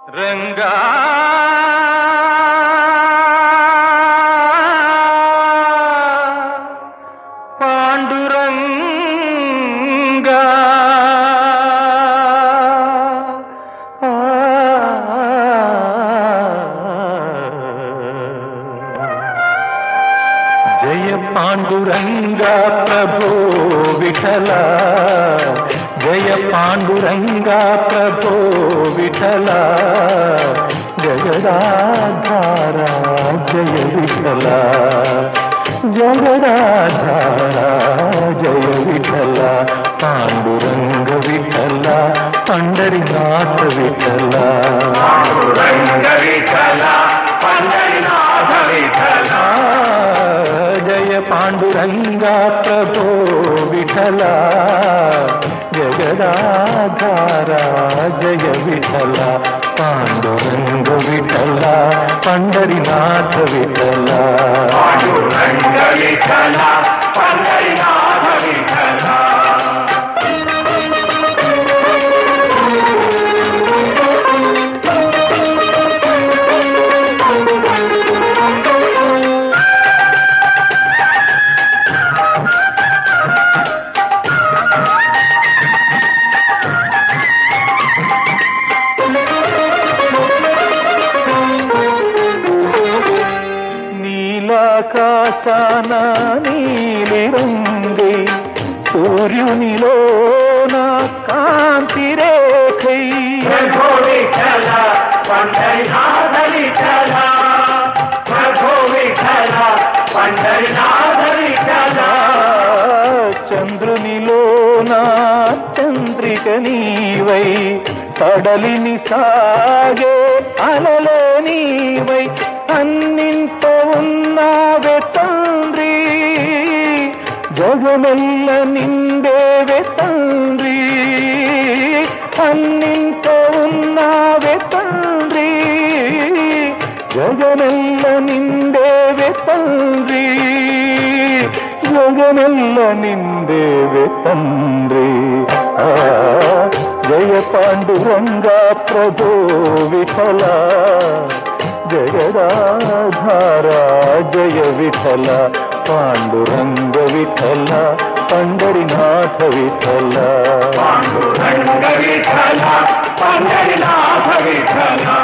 రంగా పాండురంగా జయ పాండురంగా ప్రభో విఠల జయ పాండురంగా ప్రభో విఠల జగదాధారా జయ విఠల జగదాధారా జయ విఠల పాండురంగ విఠల పండరినాథ విఠల పాండురంగ విఠల పండరినాథ విఠల జయ పాండురంగా ప్రభో విఠల జగదాధారా జయ విఠల పాండురంగ విఠల పండరినాథ విఠల పాండురంగ విఠల పండరినాథ విఠల ఆకాశాన నీలి రంగై సూర్యునిలోన కాంతి రేఖై ప్రభో విఠల పండరినాథ విఠల ప్రభో విఠల పండరినాథ విఠల చంద్రునిలోన చంద్రిక నీవై కడలిని సాగే అలలో నీవై అన్నింట ఉన్నావే తండ్రి జగమెల్ల నిండేవే తండ్రి అన్నింట ఉన్నావే తండ్రి జగమెల్ల నిండేవే తండ్రి జగమెల్ల నిండేవే తండ్రి జయ పాండురంగా ప్రభో విఠల జగదాధారా జయ విఠల పాండురంగ విఠల పండరినాథ విఠల పాండురంగ విఠల పండరినాథ విఠల